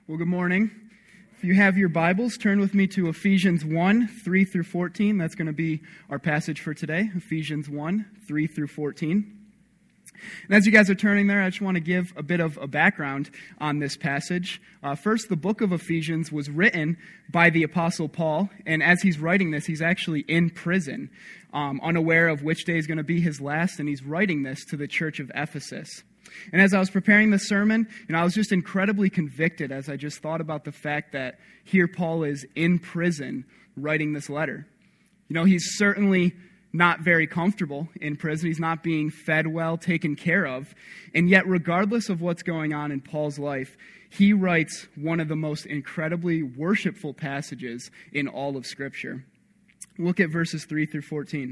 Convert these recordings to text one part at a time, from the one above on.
Well, good morning. If you have your Bibles, turn with me to Ephesians 1, 3 through 14. That's going to be our passage for today, Ephesians 1, 3 through 14. And as you guys are turning there, I just want to give a bit of a background on this passage. First, the book of Ephesians was written by the Apostle Paul, and as he's writing this, he's actually in prison, unaware of which day is going to be his last, and he's writing this to the church of Ephesus. And as I was preparing the sermon, I was just incredibly convicted as I just thought about the fact that here Paul is in prison writing this letter. He's certainly not very comfortable in prison. He's not being fed well, taken care of. And yet, regardless of what's going on in Paul's life, he writes one of the most incredibly worshipful passages in all of Scripture. Look at verses 3 through 14.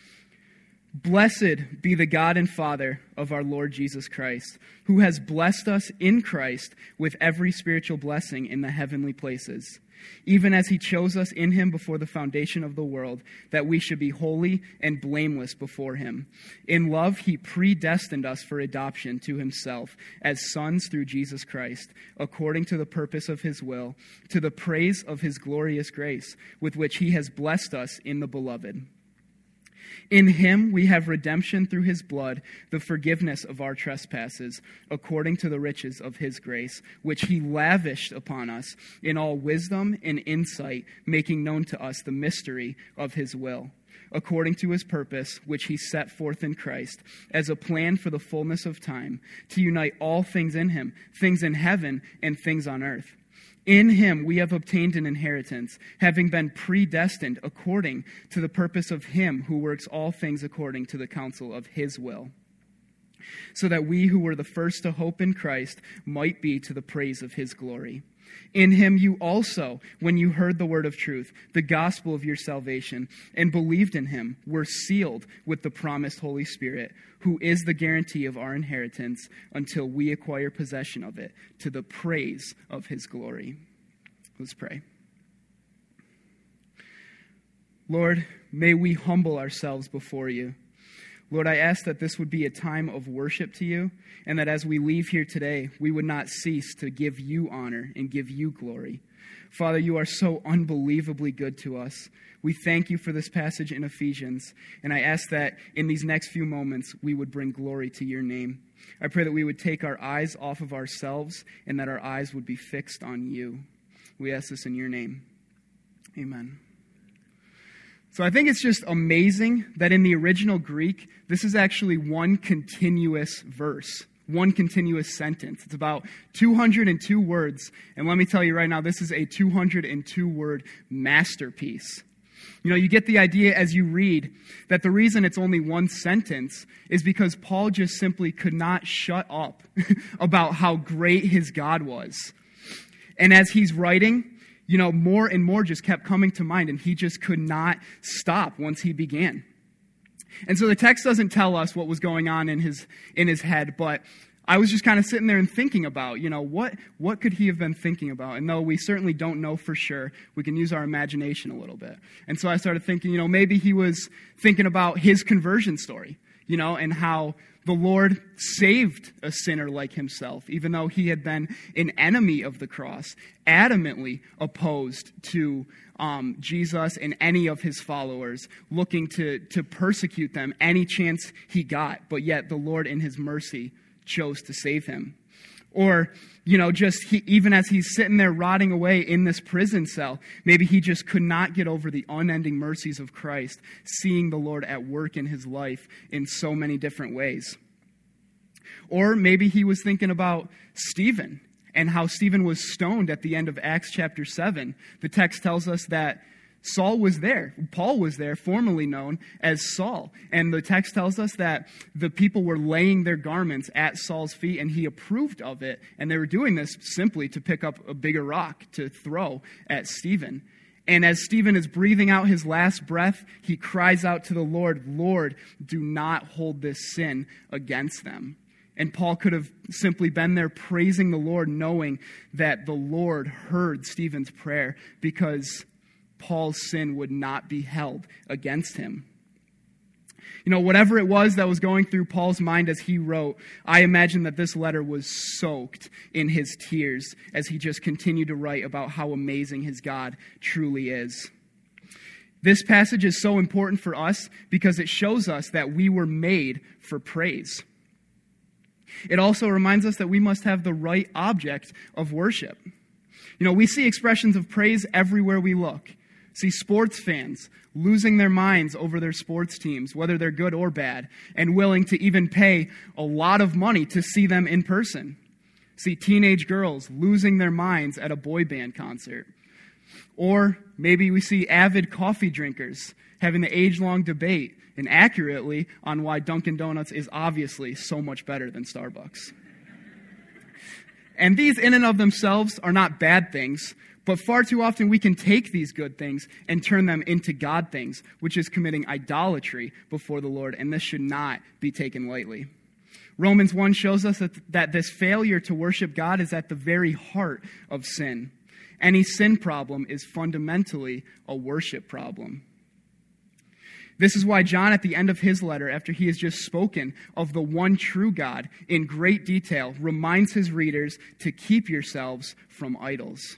Blessed be the God and Father of our Lord Jesus Christ, who has blessed us in Christ with every spiritual blessing in the heavenly places, even as he chose us in him before the foundation of the world, that we should be holy and blameless before him. In love, he predestined us for adoption to himself as sons through Jesus Christ, according to the purpose of his will, to the praise of his glorious grace, with which he has blessed us in the Beloved. In him we have redemption through his blood, the forgiveness of our trespasses, according to the riches of his grace, which he lavished upon us in all wisdom and insight, making known to us the mystery of his will, according to his purpose, which he set forth in Christ, as a plan for the fullness of time, to unite all things in him, things in heaven and things on earth. In him we have obtained an inheritance, having been predestined according to the purpose of him who works all things according to the counsel of his will, so that we who were the first to hope in Christ might be to the praise of his glory. In him you also, when you heard the word of truth, the gospel of your salvation, and believed in him, were sealed with the promised Holy Spirit, who is the guarantee of our inheritance until we acquire possession of it, to the praise of his glory. Let's pray. Lord, may we humble ourselves before you. Lord, I ask that this would be a time of worship to you, and that as we leave here today, we would not cease to give you honor and give you glory. Father, you are so unbelievably good to us. We thank you for this passage in Ephesians, and I ask that in these next few moments, we would bring glory to your name. I pray that we would take our eyes off of ourselves, and that our eyes would be fixed on you. We ask this in your name. Amen. So I think it's just amazing that in the original Greek, this is actually one continuous verse, one continuous sentence. It's about 202 words. And let me tell you right now, this is a 202-word masterpiece. You get the idea as you read that the reason it's only one sentence is because Paul just simply could not shut up about how great his God was. And as he's writing, more and more just kept coming to mind, and he just could not stop once he began. And so the text doesn't tell us what was going on in his head, but I was just kind of sitting there and thinking about, what could he have been thinking about? And though we certainly don't know for sure, we can use our imagination a little bit. And so I started thinking, maybe he was thinking about his conversion story, and how the Lord saved a sinner like himself, even though he had been an enemy of the cross, adamantly opposed to Jesus and any of his followers, looking to persecute them any chance he got. But yet the Lord in his mercy chose to save him. Or, even as he's sitting there rotting away in this prison cell, maybe he just could not get over the unending mercies of Christ, seeing the Lord at work in his life in so many different ways. Or maybe he was thinking about Stephen and how Stephen was stoned at the end of Acts chapter 7. The text tells us that Saul was there. Paul was there, formerly known as Saul. And the text tells us that the people were laying their garments at Saul's feet, and he approved of it. And they were doing this simply to pick up a bigger rock to throw at Stephen. And as Stephen is breathing out his last breath, he cries out to the Lord, "Lord, do not hold this sin against them." And Paul could have simply been there praising the Lord, knowing that the Lord heard Stephen's prayer, because Paul's sin would not be held against him. Whatever it was that was going through Paul's mind as he wrote, I imagine that this letter was soaked in his tears as he just continued to write about how amazing his God truly is. This passage is so important for us because it shows us that we were made for praise. It also reminds us that we must have the right object of worship. We see expressions of praise everywhere we look. See sports fans losing their minds over their sports teams, whether they're good or bad, and willing to even pay a lot of money to see them in person. See teenage girls losing their minds at a boy band concert. Or maybe we see avid coffee drinkers having the age-long debate, and accurately, on why Dunkin' Donuts is obviously so much better than Starbucks. And these in and of themselves are not bad things, but far too often we can take these good things and turn them into God things, which is committing idolatry before the Lord, and this should not be taken lightly. Romans 1 shows us that this failure to worship God is at the very heart of sin. Any sin problem is fundamentally a worship problem. This is why John, at the end of his letter, after he has just spoken of the one true God in great detail, reminds his readers to keep yourselves from idols.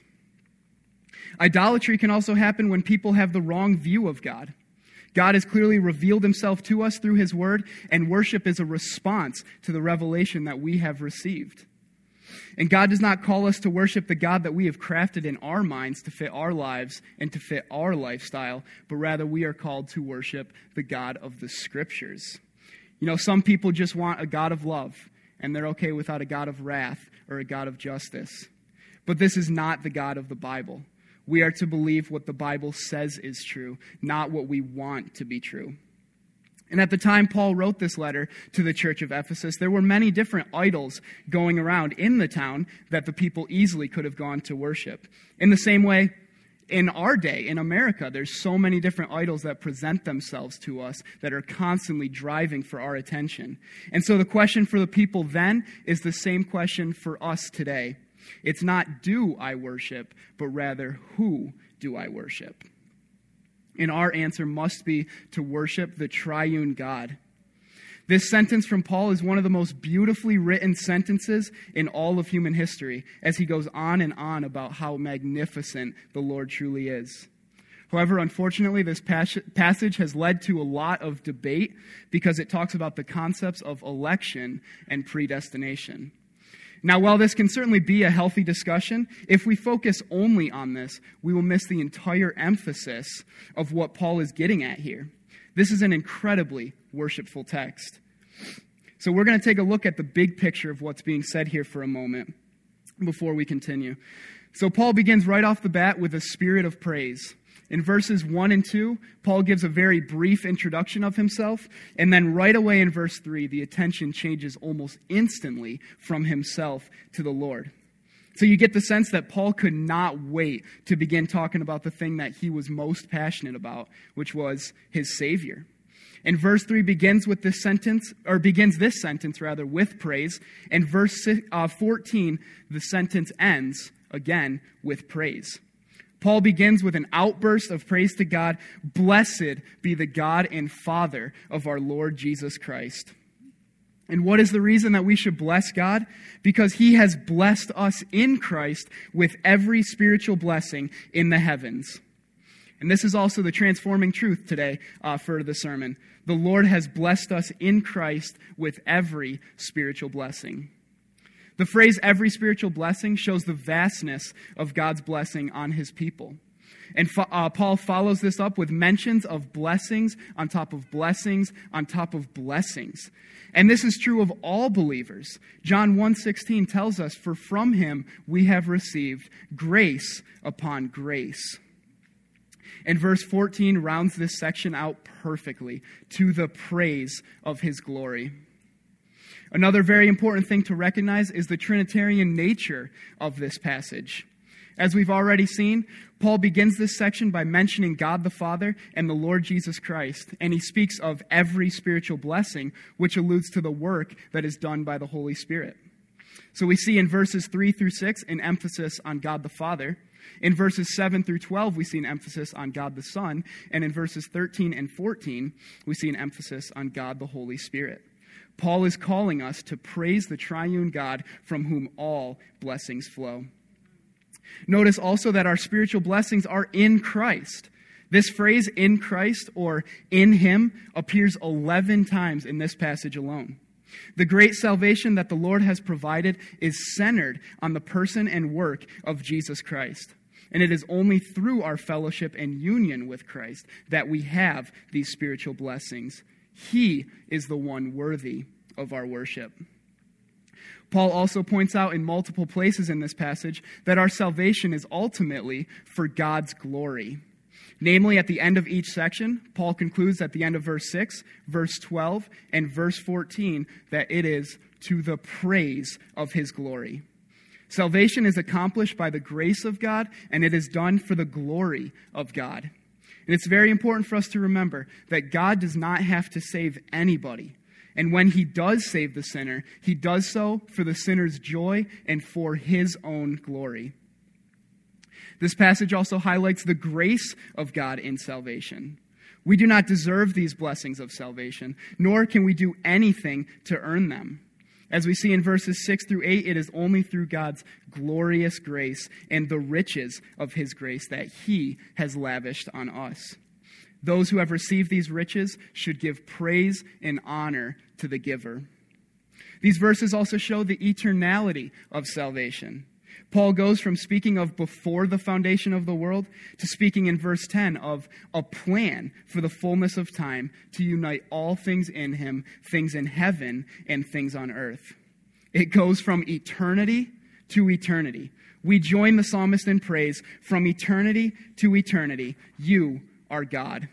Idolatry can also happen when people have the wrong view of God. God has clearly revealed himself to us through his word, and worship is a response to the revelation that we have received. And God does not call us to worship the God that we have crafted in our minds to fit our lives and to fit our lifestyle, but rather we are called to worship the God of the Scriptures. Some people just want a God of love, and they're okay without a God of wrath or a God of justice. But this is not the God of the Bible. We are to believe what the Bible says is true, not what we want to be true. And at the time Paul wrote this letter to the church of Ephesus, there were many different idols going around in the town that the people easily could have gone to worship. In the same way, in our day, in America, there's so many different idols that present themselves to us that are constantly driving for our attention. And so the question for the people then is the same question for us today. It's not, do I worship, but rather, who do I worship? And our answer must be to worship the triune God. This sentence from Paul is one of the most beautifully written sentences in all of human history, as he goes on and on about how magnificent the Lord truly is. However, unfortunately, this passage has led to a lot of debate because it talks about the concepts of election and predestination. Now, while this can certainly be a healthy discussion, if we focus only on this, we will miss the entire emphasis of what Paul is getting at here. This is an incredibly worshipful text. So we're going to take a look at the big picture of what's being said here for a moment before we continue. So Paul begins right off the bat with a spirit of praise. In verses 1 and 2, Paul gives a very brief introduction of himself, and then right away in verse 3, the attention changes almost instantly from himself to the Lord. So you get the sense that Paul could not wait to begin talking about the thing that he was most passionate about, which was his Savior. And verse 3 begins this sentence with praise, and verse 14, the sentence ends again with praise. Paul begins with an outburst of praise to God. Blessed be the God and Father of our Lord Jesus Christ. And what is the reason that we should bless God? Because he has blessed us in Christ with every spiritual blessing in the heavens. And this is also the transforming truth today for the sermon. The Lord has blessed us in Christ with every spiritual blessing. The phrase every spiritual blessing shows the vastness of God's blessing on his people. And Paul follows this up with mentions of blessings on top of blessings on top of blessings. And this is true of all believers. John 1:16 tells us, "For from him we have received grace upon grace." And verse 14 rounds this section out perfectly, to the praise of his glory. Another very important thing to recognize is the Trinitarian nature of this passage. As we've already seen, Paul begins this section by mentioning God the Father and the Lord Jesus Christ, and he speaks of every spiritual blessing, which alludes to the work that is done by the Holy Spirit. So we see in verses 3 through 6 an emphasis on God the Father. In verses 7 through 12, we see an emphasis on God the Son. And in verses 13 and 14, we see an emphasis on God the Holy Spirit. Paul is calling us to praise the triune God from whom all blessings flow. Notice also that our spiritual blessings are in Christ. This phrase, in Christ or in Him, appears 11 times in this passage alone. The great salvation that the Lord has provided is centered on the person and work of Jesus Christ. And it is only through our fellowship and union with Christ that we have these spiritual blessings. He is the one worthy of our worship. Paul also points out in multiple places in this passage that our salvation is ultimately for God's glory. Namely, at the end of each section, Paul concludes at the end of verse 6, verse 12, and verse 14 that it is to the praise of His glory. Salvation is accomplished by the grace of God, and it is done for the glory of God. And it's very important for us to remember that God does not have to save anybody. And when He does save the sinner, He does so for the sinner's joy and for His own glory. This passage also highlights the grace of God in salvation. We do not deserve these blessings of salvation, nor can we do anything to earn them. As we see in verses 6 through 8, it is only through God's glorious grace and the riches of His grace that He has lavished on us. Those who have received these riches should give praise and honor to the giver. These verses also show the eternality of salvation. Paul goes from speaking of before the foundation of the world to speaking in verse 10 of a plan for the fullness of time to unite all things in Him, things in heaven and things on earth. It goes from eternity to eternity. We join the psalmist in praise, from eternity to eternity. You are God.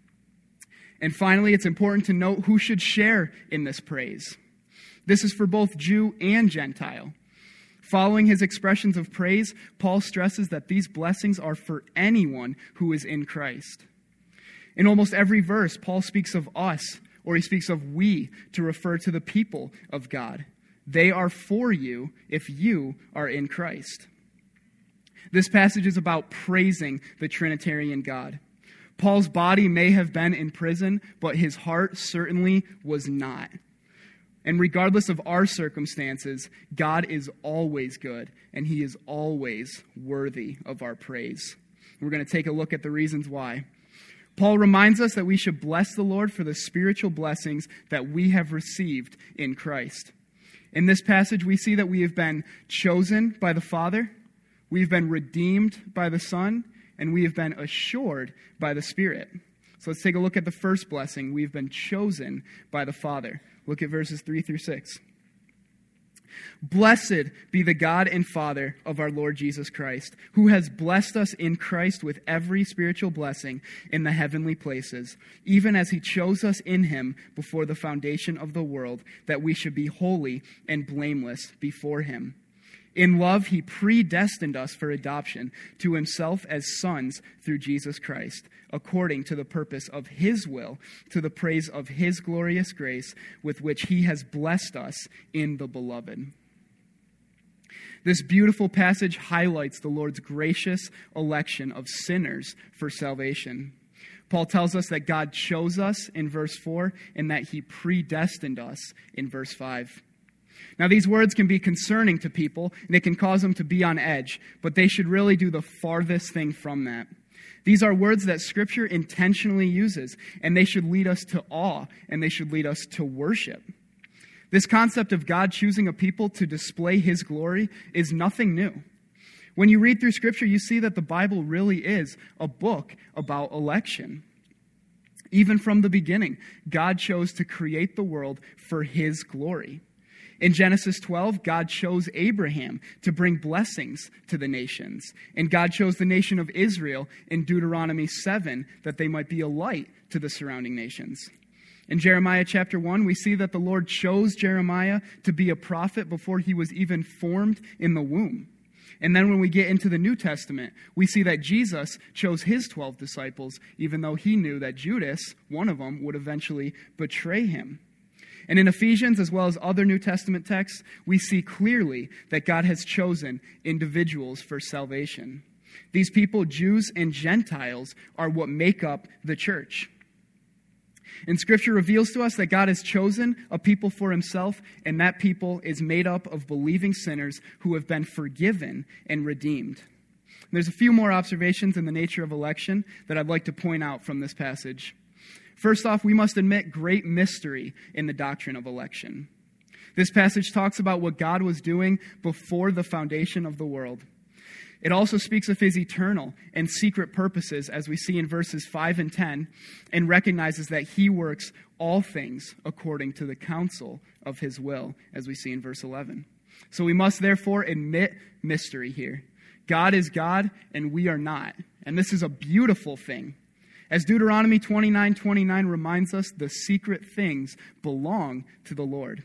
And finally, it's important to note who should share in this praise. This is for both Jew and Gentile. Following his expressions of praise, Paul stresses that these blessings are for anyone who is in Christ. In almost every verse, Paul speaks of us, or he speaks of we, to refer to the people of God. They are for you if you are in Christ. This passage is about praising the Trinitarian God. Paul's body may have been in prison, but his heart certainly was not. And regardless of our circumstances, God is always good, and He is always worthy of our praise. We're going to take a look at the reasons why. Paul reminds us that we should bless the Lord for the spiritual blessings that we have received in Christ. In this passage, we see that we have been chosen by the Father, we've been redeemed by the Son, and we have been assured by the Spirit. So let's take a look at the first blessing. We've been chosen by the Father. Look at verses 3 through 6. Blessed be the God and Father of our Lord Jesus Christ, who has blessed us in Christ with every spiritual blessing in the heavenly places, even as He chose us in Him before the foundation of the world, that we should be holy and blameless before Him. In love, He predestined us for adoption to Himself as sons through Jesus Christ, according to the purpose of His will, to the praise of His glorious grace, with which He has blessed us in the Beloved. This beautiful passage highlights the Lord's gracious election of sinners for salvation. Paul tells us that God chose us in verse 4 and that He predestined us in verse 5. Now, these words can be concerning to people, and it can cause them to be on edge, but they should really do the farthest thing from that. These are words that Scripture intentionally uses, and they should lead us to awe, and they should lead us to worship. This concept of God choosing a people to display His glory is nothing new. When you read through Scripture, you see that the Bible really is a book about election. Even from the beginning, God chose to create the world for His glory. In Genesis 12, God chose Abraham to bring blessings to the nations. And God chose the nation of Israel in Deuteronomy 7 that they might be a light to the surrounding nations. In Jeremiah chapter 1, we see that the Lord chose Jeremiah to be a prophet before he was even formed in the womb. And then when we get into the New Testament, we see that Jesus chose His 12 disciples, even though He knew that Judas, one of them, would eventually betray Him. And in Ephesians, as well as other New Testament texts, we see clearly that God has chosen individuals for salvation. These people, Jews and Gentiles, are what make up the church. And Scripture reveals to us that God has chosen a people for himself, and that people is made up of believing sinners who have been forgiven and redeemed. There's a few more observations in the nature of election that I'd like to point out from this passage. First off, we must admit great mystery in the doctrine of election. This passage talks about what God was doing before the foundation of the world. It also speaks of his eternal and secret purposes, as we see in verses 5 and 10, and recognizes that he works all things according to the counsel of his will, as we see in verse 11. So we must therefore admit mystery here. God is God, and we are not. And this is a beautiful thing. As Deuteronomy 29:29 reminds us, the secret things belong to the Lord.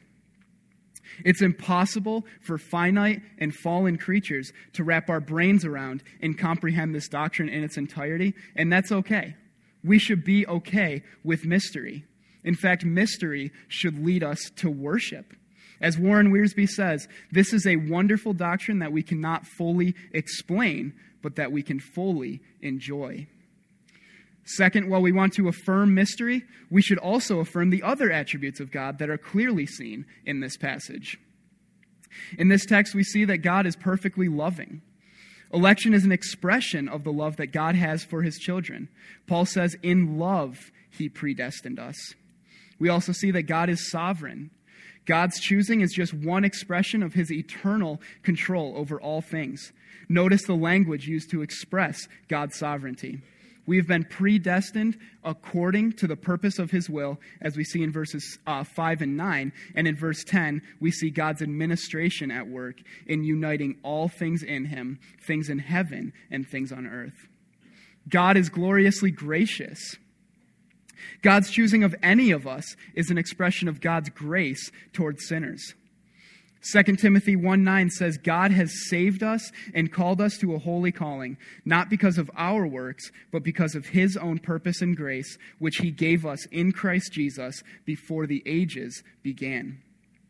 It's impossible for finite and fallen creatures to wrap our brains around and comprehend this doctrine in its entirety, and that's okay. We should be okay with mystery. In fact, mystery should lead us to worship. As Warren Wiersbe says, this is a wonderful doctrine that we cannot fully explain, but that we can fully enjoy. Second, while we want to affirm mystery, we should also affirm the other attributes of God that are clearly seen in this passage. In this text, we see that God is perfectly loving. Election is an expression of the love that God has for his children. Paul says, in love, he predestined us. We also see that God is sovereign. God's choosing is just one expression of his eternal control over all things. Notice the language used to express God's sovereignty. We have been predestined according to the purpose of his will, as we see in verses 5 and 9. And in verse 10, we see God's administration at work in uniting all things in him, things in heaven and things on earth. God is gloriously gracious. God's choosing of any of us is an expression of God's grace towards sinners. 2 Timothy 1:9 says, God has saved us and called us to a holy calling, not because of our works, but because of his own purpose and grace, which he gave us in Christ Jesus before the ages began.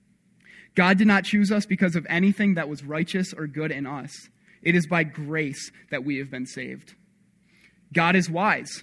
God did not choose us because of anything that was righteous or good in us. It is by grace that we have been saved. God is wise.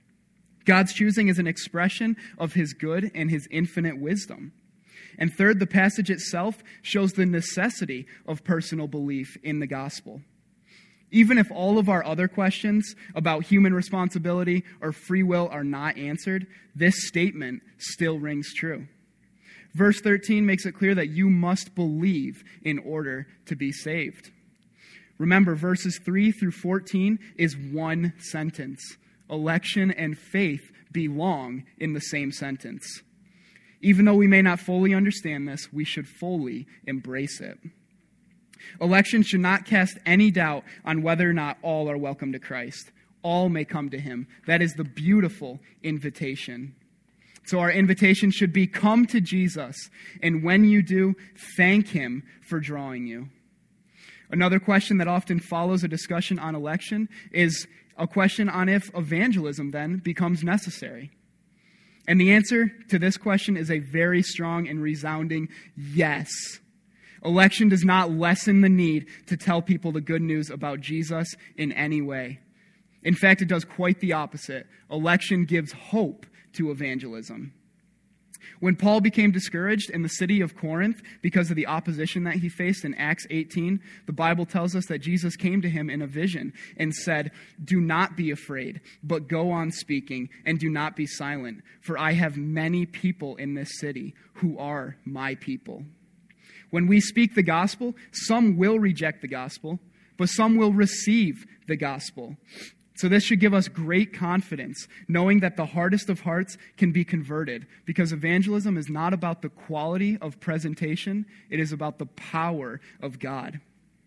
God's choosing is an expression of his good and his infinite wisdom. And third, the passage itself shows the necessity of personal belief in the gospel. Even if all of our other questions about human responsibility or free will are not answered, this statement still rings true. Verse 13 makes it clear that you must believe in order to be saved. Remember, verses 3 through 14 is one sentence. Election and faith belong in the same sentence. Even though we may not fully understand this, we should fully embrace it. Election should not cast any doubt on whether or not all are welcome to Christ. All may come to him. That is the beautiful invitation. So our invitation should be, come to Jesus, and when you do, thank him for drawing you. Another question that often follows a discussion on election is a question on if evangelism then becomes necessary. And the answer to this question is a very strong and resounding yes. Election does not lessen the need to tell people the good news about Jesus in any way. In fact, it does quite the opposite. Election gives hope to evangelism. When Paul became discouraged in the city of Corinth because of the opposition that he faced in Acts 18, the Bible tells us that Jesus came to him in a vision and said, do not be afraid, but go on speaking and do not be silent, for I have many people in this city who are my people. When we speak the gospel, some will reject the gospel, but some will receive the gospel. So this should give us great confidence, knowing that the hardest of hearts can be converted, because evangelism is not about the quality of presentation, it is about the power of God.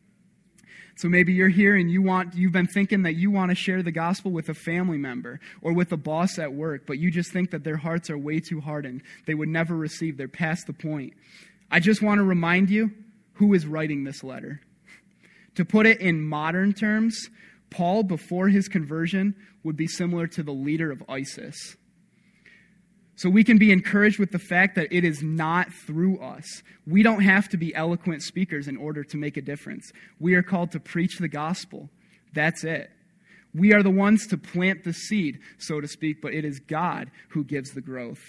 So maybe you're here and you've been thinking that you want to share the gospel with a family member or with a boss at work, but you just think that their hearts are way too hardened. They would never receive. They're past the point. I just want to remind you who is writing this letter. To put it in modern terms, Paul, before his conversion, would be similar to the leader of ISIS. So we can be encouraged with the fact that it is not through us. We don't have to be eloquent speakers in order to make a difference. We are called to preach the gospel. That's it. We are the ones to plant the seed, so to speak, but it is God who gives the growth.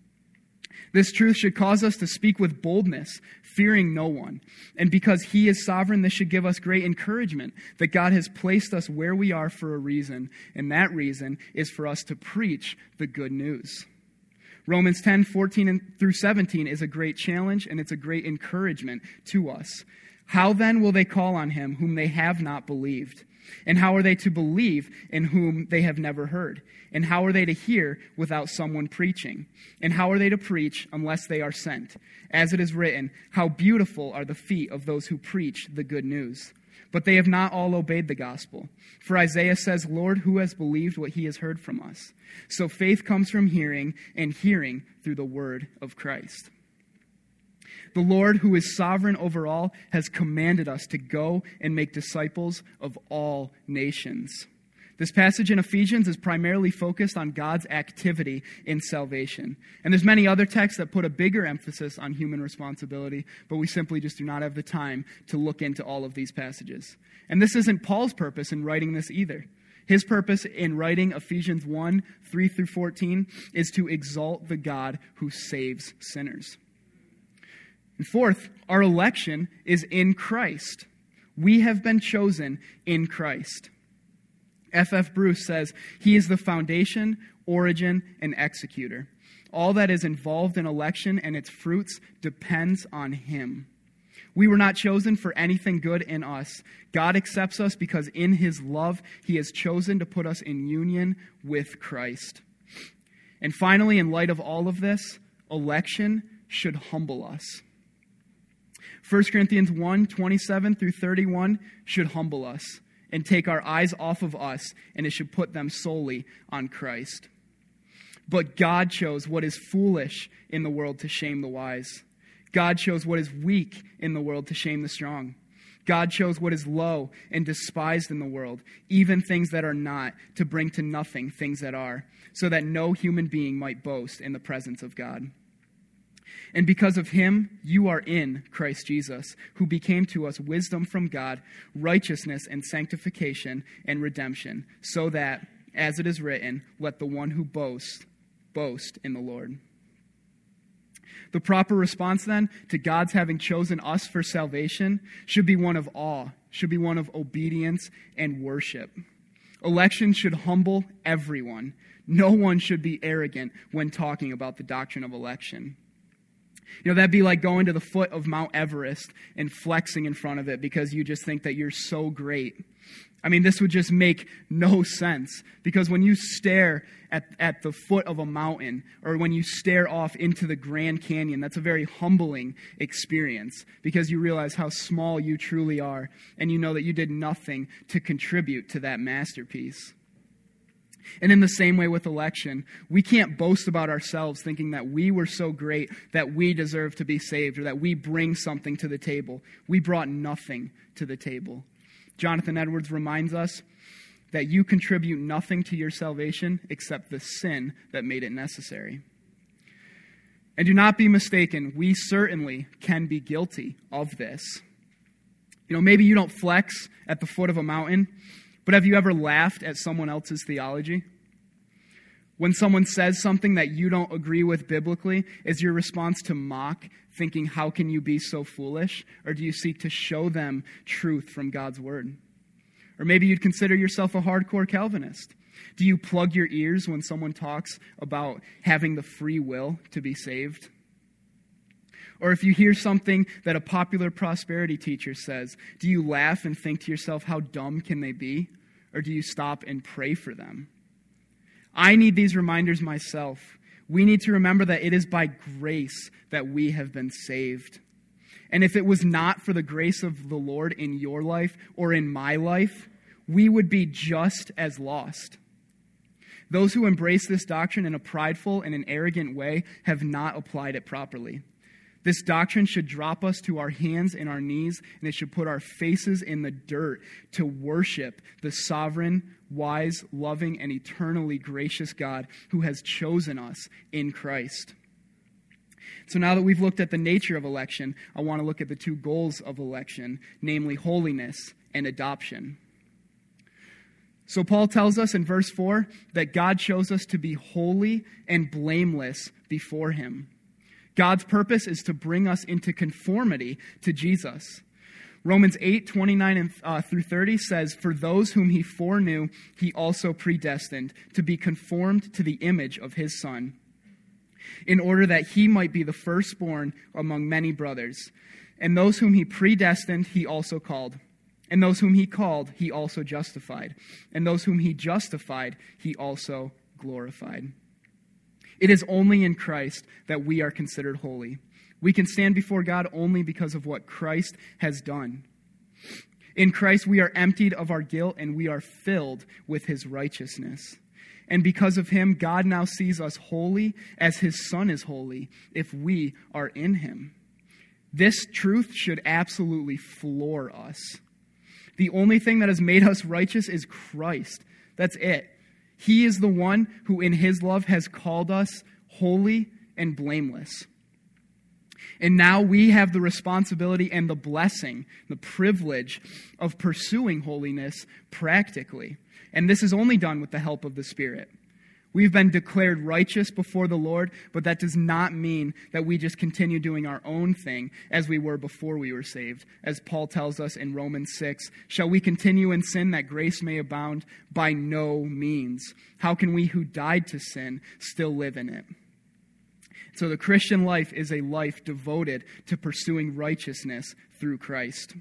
This truth should cause us to speak with boldness, fearing no one. And because he is sovereign, this should give us great encouragement that God has placed us where we are for a reason, and that reason is for us to preach the good news. Romans 10:14 through 17 is a great challenge, and it's a great encouragement to us. How then will they call on him whom they have not believed? And how are they to believe in whom they have never heard? And how are they to hear without someone preaching? And how are they to preach unless they are sent? As it is written, how beautiful are the feet of those who preach the good news. But they have not all obeyed the gospel. For Isaiah says, Lord, who has believed what he has heard from us? So faith comes from hearing, and hearing through the word of Christ. The Lord, who is sovereign over all, has commanded us to go and make disciples of all nations. This passage in Ephesians is primarily focused on God's activity in salvation. And there's many other texts that put a bigger emphasis on human responsibility, but we simply just do not have the time to look into all of these passages. And this isn't Paul's purpose in writing this either. His purpose in writing Ephesians 1:3 through 14 is to exalt the God who saves sinners. And fourth, our election is in Christ. We have been chosen in Christ. F.F. Bruce says, he is the foundation, origin, and executor. All that is involved in election and its fruits depends on him. We were not chosen for anything good in us. God accepts us because in his love, he has chosen to put us in union with Christ. And finally, in light of all of this, election should humble us. 1 Corinthians 1:27 through 31 should humble us and take our eyes off of us, and it should put them solely on Christ. But God chose what is foolish in the world to shame the wise. God chose what is weak in the world to shame the strong. God chose what is low and despised in the world, even things that are not, to bring to nothing things that are, so that no human being might boast in the presence of God. And because of him, you are in Christ Jesus, who became to us wisdom from God, righteousness and sanctification and redemption, so that, as it is written, let the one who boasts, boast in the Lord. The proper response then to God's having chosen us for salvation should be one of awe, should be one of obedience and worship. Election should humble everyone. No one should be arrogant when talking about the doctrine of election. You know, that'd be like going to the foot of Mount Everest and flexing in front of it because you just think that you're so great. I mean, this would just make no sense, because when you stare at the foot of a mountain, or when you stare off into the Grand Canyon, that's a very humbling experience, because you realize how small you truly are, and you know that you did nothing to contribute to that masterpiece. And in the same way with election, we can't boast about ourselves thinking that we were so great that we deserve to be saved, or that we bring something to the table. We brought nothing to the table. Jonathan Edwards reminds us that you contribute nothing to your salvation except the sin that made it necessary. And do not be mistaken, we certainly can be guilty of this. You know, maybe you don't flex at the foot of a mountain, but have you ever laughed at someone else's theology? When someone says something that you don't agree with biblically, is your response to mock, thinking, how can you be so foolish? Or do you seek to show them truth from God's word? Or maybe you'd consider yourself a hardcore Calvinist. Do you plug your ears when someone talks about having the free will to be saved? Or if you hear something that a popular prosperity teacher says, do you laugh and think to yourself, how dumb can they be? Or do you stop and pray for them? I need these reminders myself. We need to remember that it is by grace that we have been saved. And if it was not for the grace of the Lord in your life or in my life, we would be just as lost. Those who embrace this doctrine in a prideful and an arrogant way have not applied it properly. This doctrine should drop us to our hands and our knees, and it should put our faces in the dirt to worship the sovereign, wise, loving, and eternally gracious God who has chosen us in Christ. So now that we've looked at the nature of election, I want to look at the two goals of election, namely holiness and adoption. So Paul tells us in verse 4 that God chose us to be holy and blameless before him. God's purpose is to bring us into conformity to Jesus. Romans 8:29 through 30 says, "For those whom he foreknew, he also predestined to be conformed to the image of his Son, in order that he might be the firstborn among many brothers. And those whom he predestined, he also called. And those whom he called, he also justified. And those whom he justified, he also glorified." It is only in Christ that we are considered holy. We can stand before God only because of what Christ has done. In Christ, we are emptied of our guilt and we are filled with his righteousness. And because of him, God now sees us holy as his Son is holy if we are in him. This truth should absolutely floor us. The only thing that has made us righteous is Christ. That's it. He is the one who in his love has called us holy and blameless. And now we have the responsibility and the blessing, the privilege of pursuing holiness practically. And this is only done with the help of the Spirit. We've been declared righteous before the Lord, but that does not mean that we just continue doing our own thing as we were before we were saved. As Paul tells us in Romans 6, "Shall we continue in sin that grace may abound? By no means. How can we who died to sin still live in it?" So the Christian life is a life devoted to pursuing righteousness through Christ.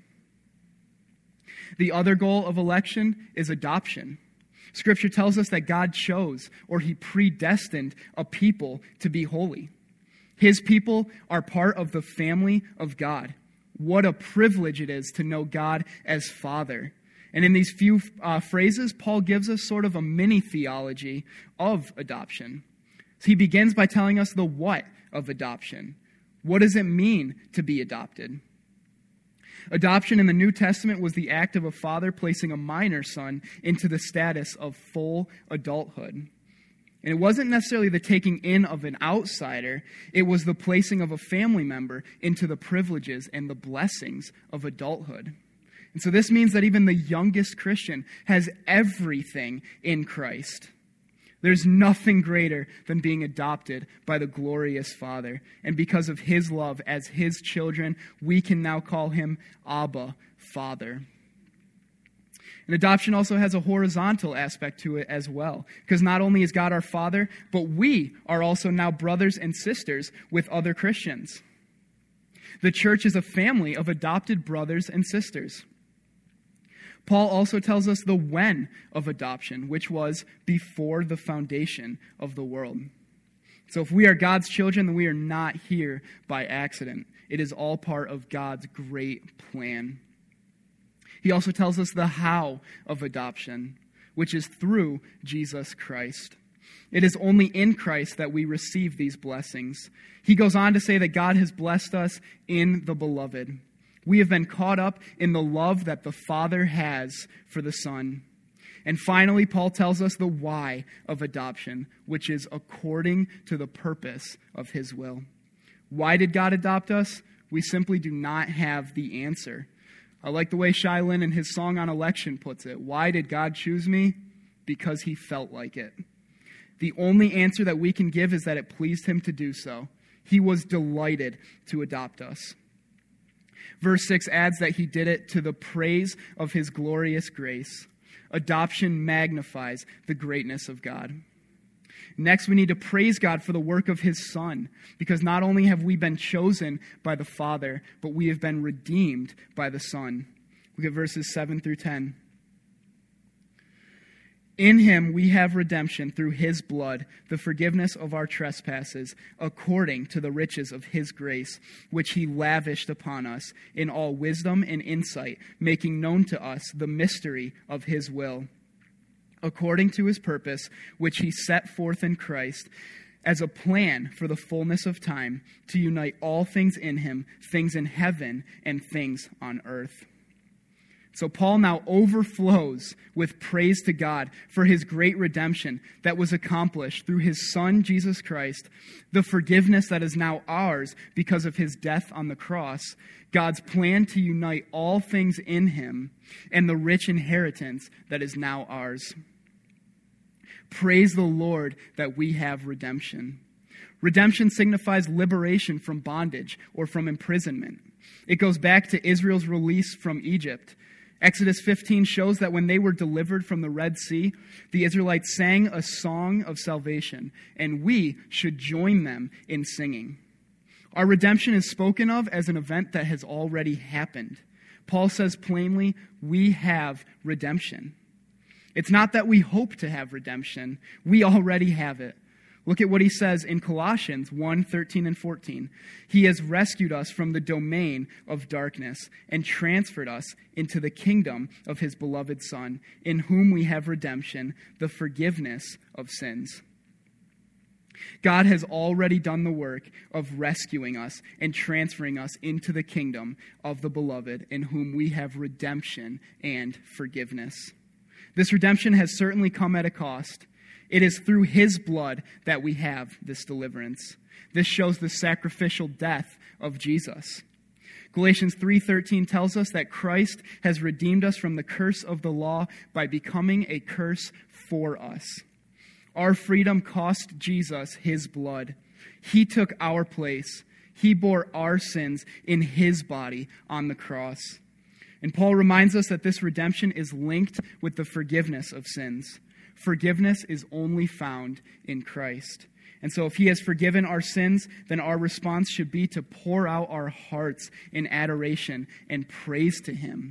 The other goal of election is adoption. Scripture tells us that God chose, or he predestined, a people to be holy. His people are part of the family of God. What a privilege it is to know God as Father. And in these few phrases, Paul gives us sort of a mini theology of adoption. So he begins by telling us the what of adoption. What does it mean to be adopted? Adoption in the New Testament was the act of a father placing a minor son into the status of full adulthood. And it wasn't necessarily the taking in of an outsider, it was the placing of a family member into the privileges and the blessings of adulthood. And so this means that even the youngest Christian has everything in Christ. There's nothing greater than being adopted by the glorious Father. And because of his love as his children, we can now call him Abba, Father. And adoption also has a horizontal aspect to it as well. Because not only is God our Father, but we are also now brothers and sisters with other Christians. The church is a family of adopted brothers and sisters. Paul also tells us the when of adoption, which was before the foundation of the world. So if we are God's children, then we are not here by accident. It is all part of God's great plan. He also tells us the how of adoption, which is through Jesus Christ. It is only in Christ that we receive these blessings. He goes on to say that God has blessed us in the Beloved. We have been caught up in the love that the Father has for the Son. And finally, Paul tells us the why of adoption, which is according to the purpose of his will. Why did God adopt us? We simply do not have the answer. I like the way Shai Linne in his song on election puts it. Why did God choose me? Because he felt like it. The only answer that we can give is that it pleased him to do so. He was delighted to adopt us. Verse 6 adds that he did it to the praise of his glorious grace. Adoption magnifies the greatness of God. Next, we need to praise God for the work of his Son, because not only have we been chosen by the Father, but we have been redeemed by the Son. Look at verses 7 through 10. In him we have redemption through his blood, the forgiveness of our trespasses, according to the riches of his grace, which he lavished upon us in all wisdom and insight, making known to us the mystery of his will, according to his purpose, which he set forth in Christ, as a plan for the fullness of time to unite all things in him, things in heaven and things on earth. So Paul now overflows with praise to God for his great redemption that was accomplished through his Son, Jesus Christ, the forgiveness that is now ours because of his death on the cross, God's plan to unite all things in him, and the rich inheritance that is now ours. Praise the Lord that we have redemption. Redemption signifies liberation from bondage or from imprisonment. It goes back to Israel's release from Egypt. Exodus 15 shows that when they were delivered from the Red Sea, the Israelites sang a song of salvation, and we should join them in singing. Our redemption is spoken of as an event that has already happened. Paul says plainly, we have redemption. It's not that we hope to have redemption. We already have it. Look at what he says in Colossians 1:13 and 14. He has rescued us from the domain of darkness and transferred us into the kingdom of his beloved Son, in whom we have redemption, the forgiveness of sins. God has already done the work of rescuing us and transferring us into the kingdom of the beloved, in whom we have redemption and forgiveness. This redemption has certainly come at a cost. It is through his blood that we have this deliverance. This shows the sacrificial death of Jesus. Galatians 3:13 tells us that Christ has redeemed us from the curse of the law by becoming a curse for us. Our freedom cost Jesus his blood. He took our place. He bore our sins in his body on the cross. And Paul reminds us that this redemption is linked with the forgiveness of sins. Forgiveness is only found in Christ. And so if he has forgiven our sins, then our response should be to pour out our hearts in adoration and praise to him.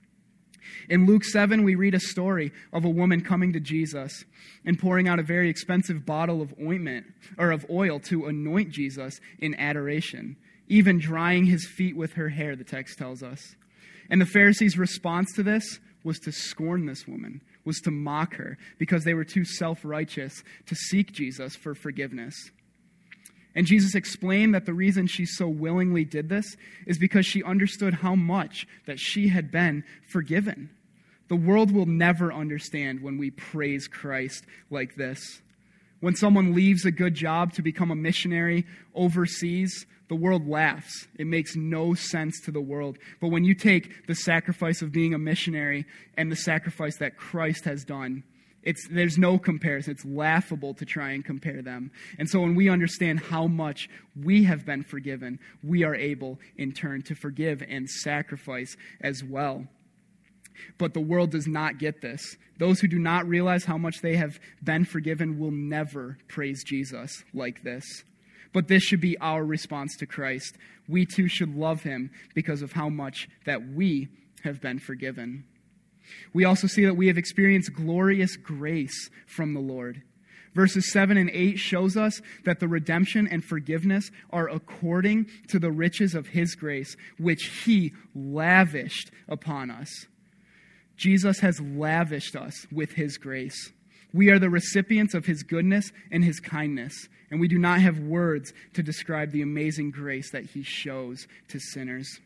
In Luke 7, we read a story of a woman coming to Jesus and pouring out a very expensive bottle of ointment or of oil to anoint Jesus in adoration, even drying his feet with her hair, the text tells us. And the Pharisees' response to this was to scorn this woman, was to mock her, because they were too self-righteous to seek Jesus for forgiveness. And Jesus explained that the reason she so willingly did this is because she understood how much that she had been forgiven. The world will never understand when we praise Christ like this. When someone leaves a good job to become a missionary overseas, the world laughs. It makes no sense to the world. But when you take the sacrifice of being a missionary and the sacrifice that Christ has done, there's no comparison. It's laughable to try and compare them. And so when we understand how much we have been forgiven, we are able in turn to forgive and sacrifice as well. But the world does not get this. Those who do not realize how much they have been forgiven will never praise Jesus like this. But this should be our response to Christ. We too should love him because of how much that we have been forgiven. We also see that we have experienced glorious grace from the Lord. Verses 7 and 8 shows us that the redemption and forgiveness are according to the riches of his grace, which he lavished upon us. Jesus has lavished us with his grace. We are the recipients of his goodness and his kindness, and we do not have words to describe the amazing grace that he shows to sinners.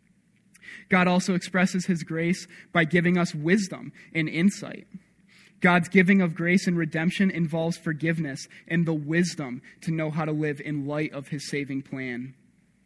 God also expresses his grace by giving us wisdom and insight. God's giving of grace and redemption involves forgiveness and the wisdom to know how to live in light of his saving plan.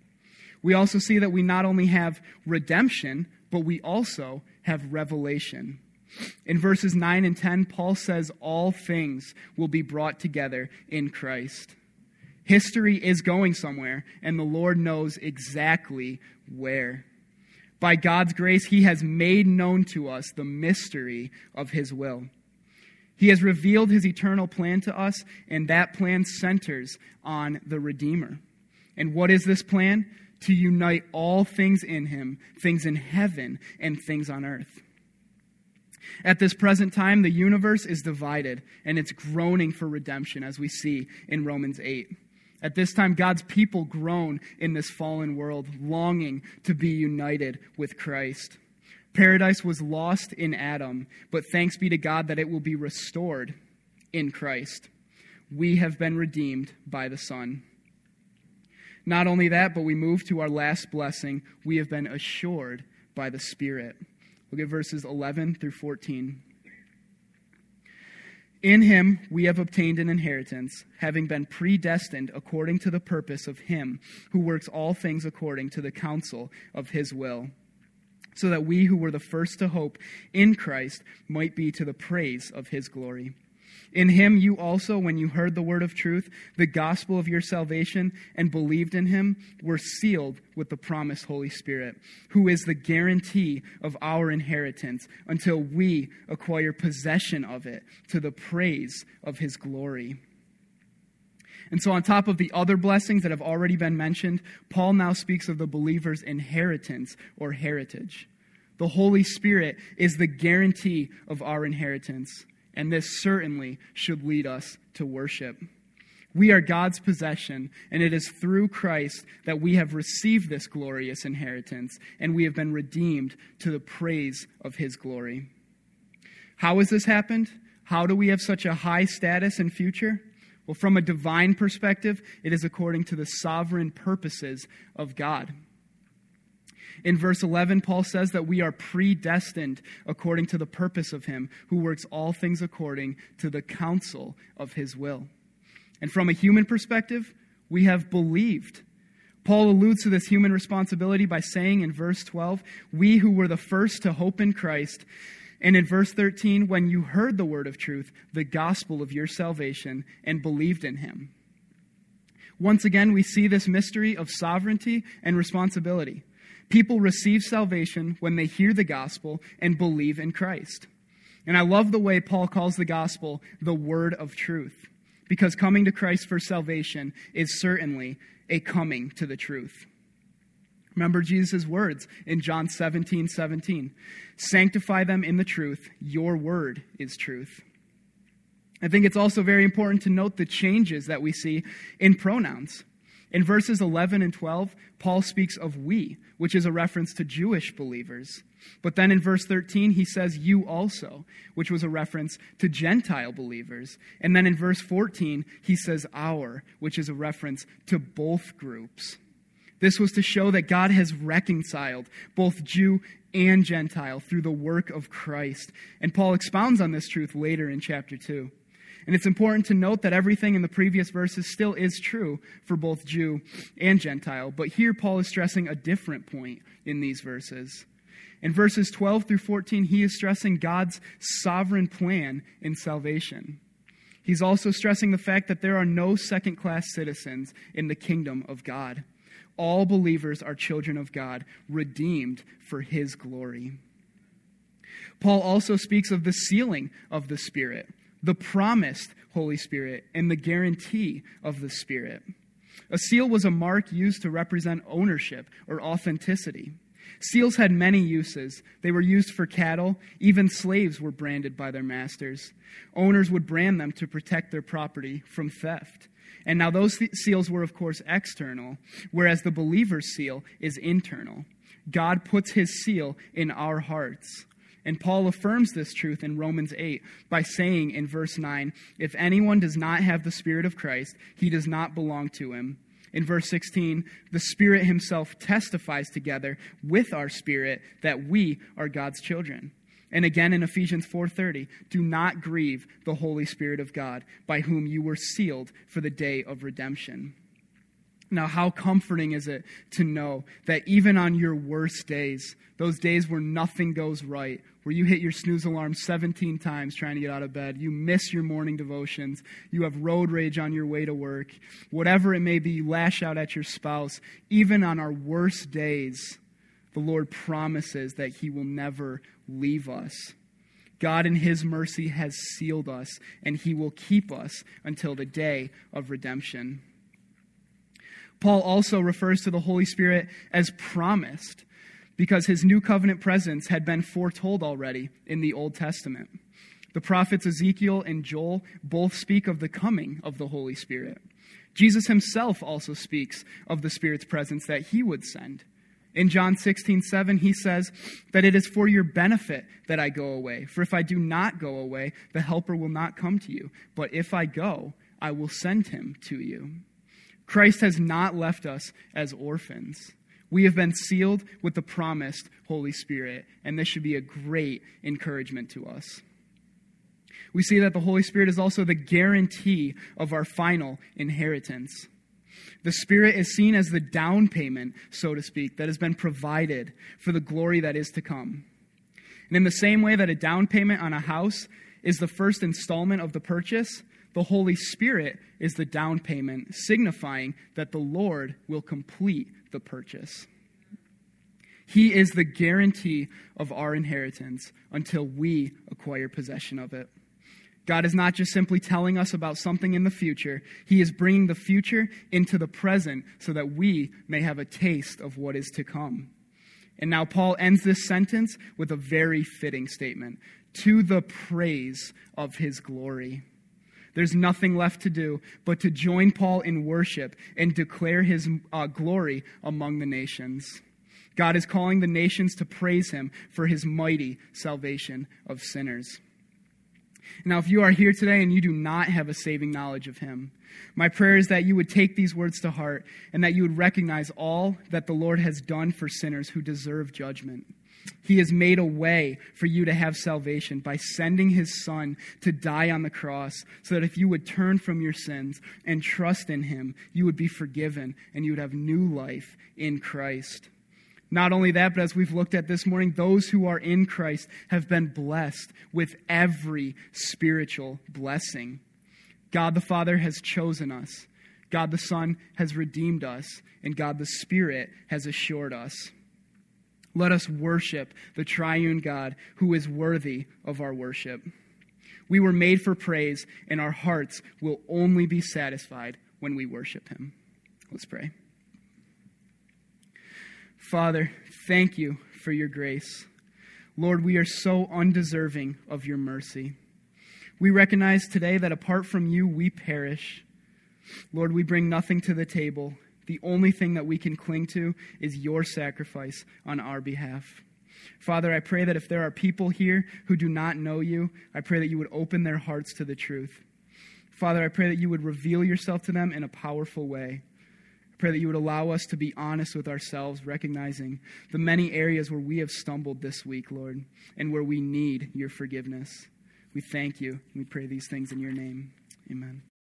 We also see that we not only have redemption, but we also have revelation. In verses 9 and 10, Paul says all things will be brought together in Christ. History is going somewhere, and the Lord knows exactly where. By God's grace, he has made known to us the mystery of his will. He has revealed his eternal plan to us, and that plan centers on the Redeemer. And what is this plan? To unite all things in him, things in heaven and things on earth. At this present time, the universe is divided, and it's groaning for redemption, as we see in Romans 8. At this time, God's people groan in this fallen world, longing to be united with Christ. Paradise was lost in Adam, but thanks be to God that it will be restored in Christ. we have been redeemed by the Son. Not only that, but we move to our last blessing. We have been assured by the Spirit. Look at verses 11 through 14. In him we have obtained an inheritance, having been predestined according to the purpose of him who works all things according to the counsel of his will, so that we who were the first to hope in Christ might be to the praise of his glory. In him you also, when you heard the word of truth, the gospel of your salvation, and believed in him, were sealed with the promised Holy Spirit, who is the guarantee of our inheritance until we acquire possession of it to the praise of his glory. And so on top of the other blessings that have already been mentioned, Paul now speaks of the believer's inheritance or heritage. The Holy Spirit is the guarantee of our inheritance. And this certainly should lead us to worship. We are God's possession, and it is through Christ that we have received this glorious inheritance, and we have been redeemed to the praise of his glory. How has this happened? How do we have such a high status and future? Well, from a divine perspective, it is according to the sovereign purposes of God. In verse 11, Paul says that we are predestined according to the purpose of him who works all things according to the counsel of his will. And from a human perspective, we have believed. Paul alludes to this human responsibility by saying in verse 12, we who were the first to hope in Christ. And in verse 13, when you heard the word of truth, the gospel of your salvation, and believed in him. Once again, we see this mystery of sovereignty and responsibility. People receive salvation when they hear the gospel and believe in Christ. And I love the way Paul calls the gospel the word of truth, because coming to Christ for salvation is certainly a coming to the truth. Remember Jesus' words in John 17:17. Sanctify them in the truth. Your word is truth. I think it's also very important to note the changes that we see in pronouns. In verses 11 and 12, Paul speaks of we, which is a reference to Jewish believers. But then in verse 13, he says you also, which was a reference to Gentile believers. And then in verse 14, he says our, which is a reference to both groups. This was to show that God has reconciled both Jew and Gentile through the work of Christ. And Paul expounds on this truth later in chapter 2. And it's important to note that everything in the previous verses still is true for both Jew and Gentile. But here Paul is stressing a different point in these verses. In verses 12 through 14, he is stressing God's sovereign plan in salvation. He's also stressing the fact that there are no second-class citizens in the kingdom of God. All believers are children of God, redeemed for his glory. Paul also speaks of the sealing of the Spirit, the promised Holy Spirit, and the guarantee of the Spirit. A seal was a mark used to represent ownership or authenticity. Seals had many uses. They were used for cattle. Even slaves were branded by their masters. Owners would brand them to protect their property from theft. And now those seals were, of course, external, whereas the believer's seal is internal. God puts his seal in our hearts. And Paul affirms this truth in Romans 8 by saying in verse 9, if anyone does not have the Spirit of Christ, he does not belong to him. In verse 16, the Spirit himself testifies together with our spirit that we are God's children. And again in Ephesians 4:30, do not grieve the Holy Spirit of God, by whom you were sealed for the day of redemption. Now, how comforting is it to know that even on your worst days, those days where nothing goes right, where you hit your snooze alarm 17 times trying to get out of bed, you miss your morning devotions, you have road rage on your way to work, whatever it may be, you lash out at your spouse, even on our worst days, the Lord promises that he will never leave us. God in his mercy has sealed us, and he will keep us until the day of redemption. Paul also refers to the Holy Spirit as promised because his new covenant presence had been foretold already in the Old Testament. The prophets Ezekiel and Joel both speak of the coming of the Holy Spirit. Jesus himself also speaks of the Spirit's presence that he would send. In John 16:7, he says that it is for your benefit that I go away. For if I do not go away, the Helper will not come to you. But if I go, I will send him to you. Christ has not left us as orphans. We have been sealed with the promised Holy Spirit, and this should be a great encouragement to us. We see that the Holy Spirit is also the guarantee of our final inheritance. The Spirit is seen as the down payment, so to speak, that has been provided for the glory that is to come. And in the same way that a down payment on a house is the first installment of the purchase, the Holy Spirit is the down payment, signifying that the Lord will complete the purchase. He is the guarantee of our inheritance until we acquire possession of it. God is not just simply telling us about something in the future. He is bringing the future into the present so that we may have a taste of what is to come. And now Paul ends this sentence with a very fitting statement, to the praise of his glory. There's nothing left to do but to join Paul in worship and declare his glory among the nations. God is calling the nations to praise him for his mighty salvation of sinners. Now, if you are here today and you do not have a saving knowledge of him, my prayer is that you would take these words to heart and that you would recognize all that the Lord has done for sinners who deserve judgment. He has made a way for you to have salvation by sending his Son to die on the cross so that if you would turn from your sins and trust in him, you would be forgiven and you would have new life in Christ. Not only that, but as we've looked at this morning, those who are in Christ have been blessed with every spiritual blessing. God the Father has chosen us. God the Son has redeemed us. And God the Spirit has assured us. Let us worship the triune God who is worthy of our worship. We were made for praise, and our hearts will only be satisfied when we worship him. Let's pray. Father, thank you for your grace. Lord, we are so undeserving of your mercy. We recognize today that apart from you, we perish. Lord, we bring nothing to the table. The only thing that we can cling to is your sacrifice on our behalf. Father, I pray that if there are people here who do not know you, I pray that you would open their hearts to the truth. Father, I pray that you would reveal yourself to them in a powerful way. Pray that you would allow us to be honest with ourselves, recognizing the many areas where we have stumbled this week, Lord, and where we need your forgiveness. We thank you, and we pray these things in your name. Amen.